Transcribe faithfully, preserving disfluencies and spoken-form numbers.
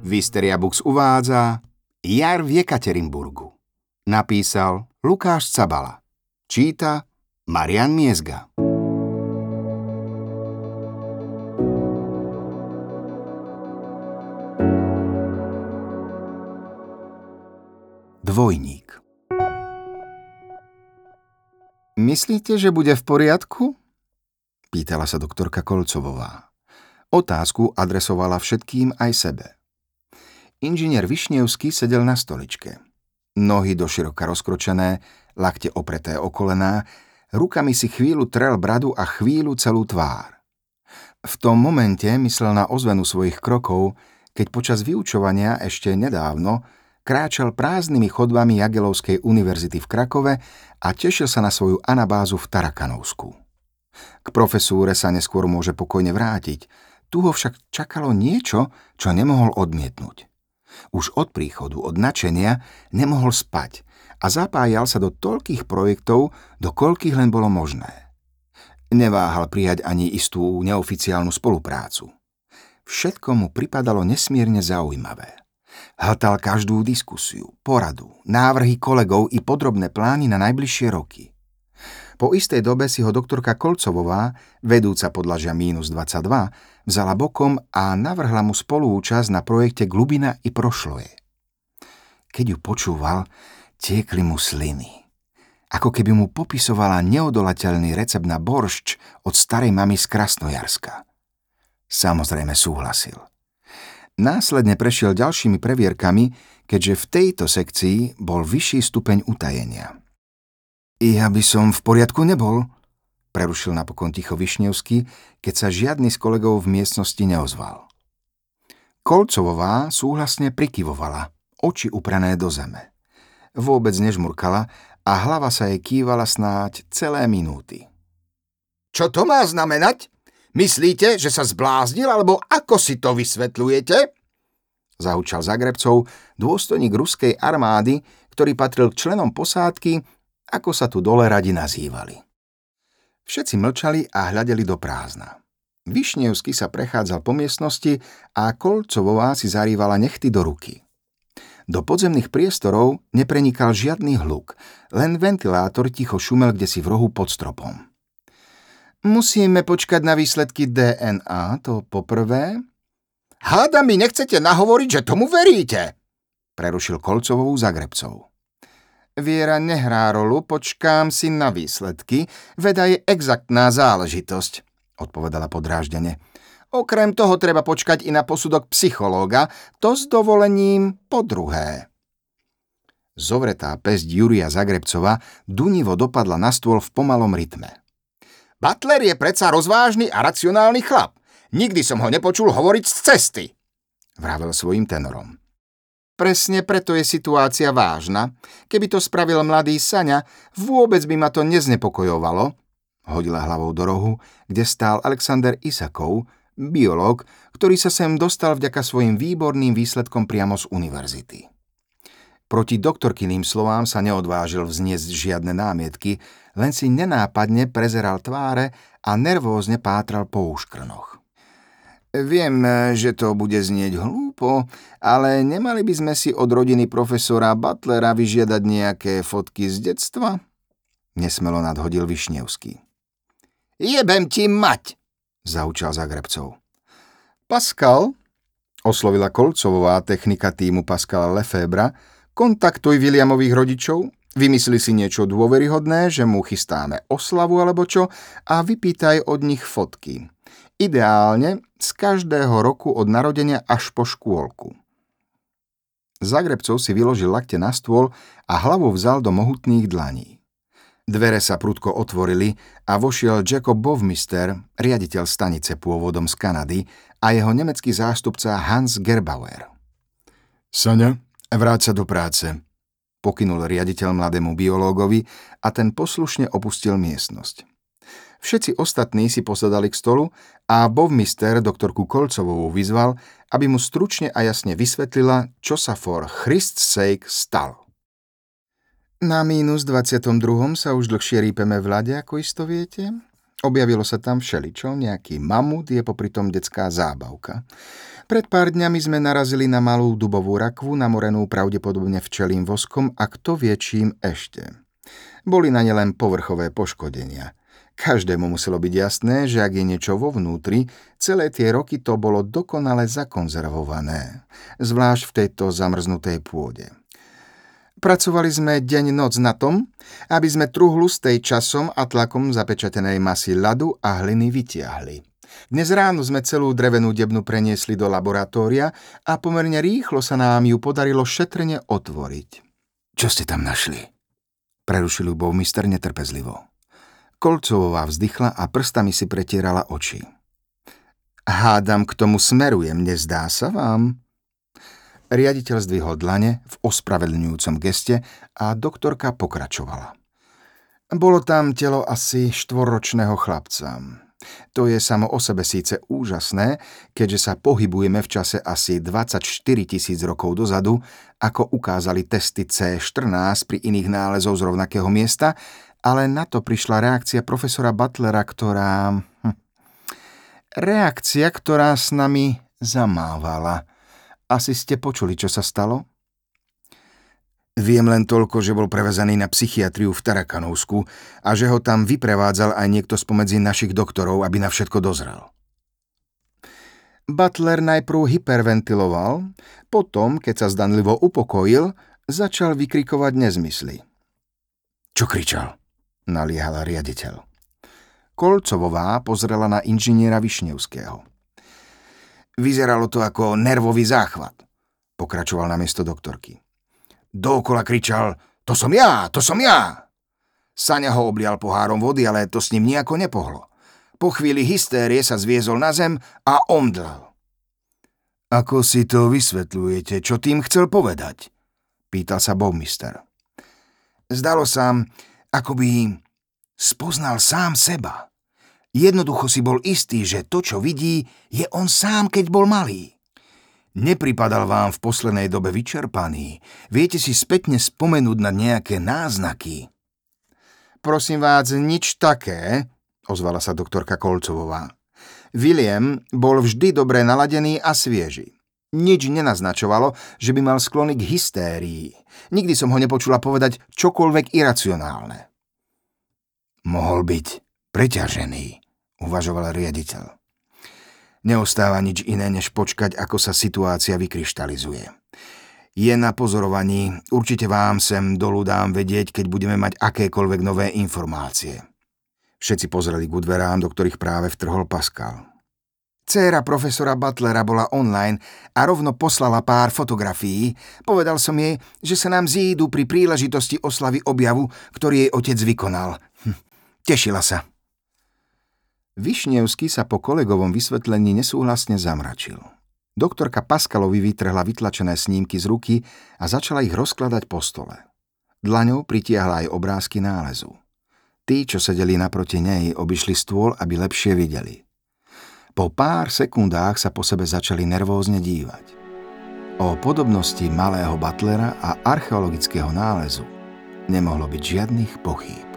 Vysteria Books uvádza Jar v Jekaterinburgu. Napísal Lukáš Cabala. Číta Marian Miezga. Dvojník. Myslíte, že bude v poriadku? Pýtala sa doktorka Kolcovová. Otázku adresovala všetkým aj sebe. Inžinier Višnevský sedel na stoličke. Nohy doširoka rozkročené, lakte opreté o kolená, rukami si chvíľu trel bradu a chvíľu celú tvár. V tom momente myslel na ozvenu svojich krokov, keď počas vyučovania ešte nedávno kráčal prázdnymi chodbami Jagelovskej univerzity v Krakove a tešil sa na svoju anabázu v Tarakanovsku. K profesúre sa neskôr môže pokojne vrátiť, tu ho však čakalo niečo, čo nemohol odmietnúť. Už od príchodu, od nadšenia, nemohol spať a zapájal sa do toľkých projektov, do koľkých len bolo možné. Neváhal prijať ani istú neoficiálnu spoluprácu. Všetko mu pripadalo nesmierne zaujímavé. Hltal každú diskusiu, poradu, návrhy kolegov i podrobné plány na najbližšie roky. Po istej dobe si ho doktorka Kolcovová, vedúca podlažia mínus dvadsaťdva, vzala bokom a navrhla mu spoluúčasť na projekte Glubina i Prošloje. Keď ju počúval, tiekli mu sliny. Ako keby mu popisovala neodolateľný recept na boršč od starej mamy z Krasnojarska. Samozrejme súhlasil. Následne prešiel ďalšími previerkami, keďže v tejto sekcii bol vyšší stupeň utajenia. Ja by som v poriadku nebol, prerušil napokon ticho Višnevský, keď sa žiadny z kolegov v miestnosti neozval. Kolcovová súhlasne prikyvovala, oči uprané do zeme. Vôbec nežmurkala a hlava sa jej kývala snáď celé minúty. Čo to má znamenať? Myslíte, že sa zbláznil, alebo ako si to vysvetľujete? Zahučal Zagrebcov, dôstojník ruskej armády, ktorý patril k členom posádky, ako sa tu dole radi nazývali. Všetci mlčali a hľadeli do prázdna. Višnevský sa prechádzal po miestnosti a Kolcovová si zarývala nechty do ruky. Do podzemných priestorov neprenikal žiadny hluk, len ventilátor ticho šumel kdesi v rohu pod stropom. Musíme počkať na výsledky dé en á, to poprvé. Háda mi nechcete nahovoriť, že tomu veríte, prerušil Kolcovovú Zagrebcov. Viera nehrá rolu, počkám si na výsledky, veda je exaktná záležitosť, odpovedala podráždene. Okrem toho treba počkať i na posudok psychológa, to s dovolením po druhé. Zovretá päsť Jurija Zagrebcova dunivo dopadla na stôl v pomalom rytme. Butler je predsa rozvážny a racionálny chlap. Nikdy som ho nepočul hovoriť z cesty, vravel svojím tenorom. Presne preto je situácia vážna. Keby to spravil mladý Saňa, vôbec by ma to neznepokojovalo, hodila hlavou do rohu, kde stál Alexander Isakov, biológ, ktorý sa sem dostal vďaka svojim výborným výsledkom priamo z univerzity. Proti doktorkyným slovám sa neodvážil vzniesť žiadne námietky, len si nenápadne prezeral tváre a nervózne pátral po úškrnoch. Viem, že to bude znieť hlúpo, ale nemali by sme si od rodiny profesora Butlera vyžiadať nejaké fotky z detstva? Nesmelo nadhodil Višnevský. Jebem ti mať, zahučal Zagrebcov. Pascal, oslovila Kolcovová technika týmu Pascala Lefebvra, kontaktuj Williamových rodičov, vymysli si niečo dôveryhodné, že mu chystáme oslavu alebo čo a vypýtaj od nich fotky. Ideálne z každého roku od narodenia až po škôlku. Zagrebcov si vyložil lakte na stôl a hlavu vzal do mohutných dlaní. Dvere sa prudko otvorili a vošiel Jacob Bovmister, riaditeľ stanice pôvodom z Kanady, a jeho nemecký zástupca Hans Gerbauer. Saňa, vráť sa do práce, pokynul riaditeľ mladému biológovi a ten poslušne opustil miestnosť. Všetci ostatní si posadali k stolu a Bovmister doktorku Kolcovovú vyzval, aby mu stručne a jasne vysvetlila, čo sa for Christ's sake stalo. Na mínus dvadsiatom druhom sa už dlhšie rýpeme v ľade, ako isto viete. Objavilo sa tam všeličo, nejaký mamut je popri tom detská zábavka. Pred pár dňami sme narazili na malú dubovú rakvu, namorenú pravdepodobne včelím voskom a kto vie čím ešte. Boli na ne len povrchové poškodenia. Každému muselo byť jasné, že ak je niečo vo vnútri, celé tie roky to bolo dokonale zakonzervované, zvlášť v tejto zamrznutej pôde. Pracovali sme deň noc na tom, aby sme truhlu z tej časom a tlakom zapečatenej masy ľadu a hliny vytiahli. Dnes ráno sme celú drevenú debnu preniesli do laboratória a pomerne rýchlo sa nám ju podarilo šetrne otvoriť. Čo ste tam našli? Prerušil ju bowmister netrpezlivo. Kolcovová vzdychla a prstami si pretierala oči. Hádam, k tomu smerujem, nezdá sa vám? Riaditeľ zdvihol dlane v ospravedlňujúcom geste a doktorka pokračovala. Bolo tam telo asi štvorročného chlapca. To je samo o sebe síce úžasné, keďže sa pohybujeme v čase asi dvadsaťštyri tisíc rokov dozadu, ako ukázali testy cé štrnásť pri iných nálezov z rovnakého miesta, ale na to prišla reakcia profesora Butlera, ktorá... Hm, reakcia, ktorá s nami zamávala. Asi ste počuli, čo sa stalo? Viem len toľko, že bol prevezaný na psychiatriu v Tarakanovsku a že ho tam vyprevádzal aj niekto spomedzi našich doktorov, aby na všetko dozrel. Butler najprv hyperventiloval, potom, keď sa zdanlivo upokojil, začal vykrikovať nezmysly. Čo kričal? Naliehal riaditeľ. Kolcovová pozrela na inžiniera Višnevského. Vyzeralo to ako nervový záchvat, pokračoval namiesto doktorky. Dookola kričal, to som ja, to som ja. Saňa ho oblial pohárom vody, ale to s ním nejako nepohlo. Po chvíli hystérie sa zviezol na zem a omdlel. Ako si to vysvetľujete, čo tým chcel povedať? Pýtal sa bowmister. Zdalo sa, ako by spoznal sám seba. Jednoducho si bol istý, že to, čo vidí, je on sám, keď bol malý. Nepripadal vám v poslednej dobe vyčerpaný? Viete si spätne spomenúť na nejaké náznaky? Prosím vás, nič také, ozvala sa doktorka Kolcovová. William bol vždy dobre naladený a svieži. Nič nenaznačovalo, že by mal sklony k hystérii. Nikdy som ho nepočula povedať čokoľvek iracionálne. Mohol byť preťažený, uvažoval riaditeľ. Neostáva nič iné, než počkať, ako sa situácia vykryštalizuje. Je na pozorovaní, určite vám sem dolu dám vedieť, keď budeme mať akékoľvek nové informácie. Všetci pozreli ku dverám, do ktorých práve vtrhol Pascal. Dcéra profesora Butlera bola online a rovno poslala pár fotografií. Povedal som jej, že sa nám zídu pri príležitosti oslavy objavu, ktorý jej otec vykonal. Hm, tešila sa. Višnevský sa po kolegovom vysvetlení nesúhlasne zamračil. Doktorka Pascalovi vytrhla vytlačené snímky z ruky a začala ich rozkladať po stole. Dlaňou pritiahla aj obrázky nálezu. Tí, čo sedeli naproti nej, obišli stôl, aby lepšie videli. Po pár sekundách sa po sebe začali nervózne dívať. O podobnosti malého Butlera a archeologického nálezu nemohlo byť žiadnych pochýb.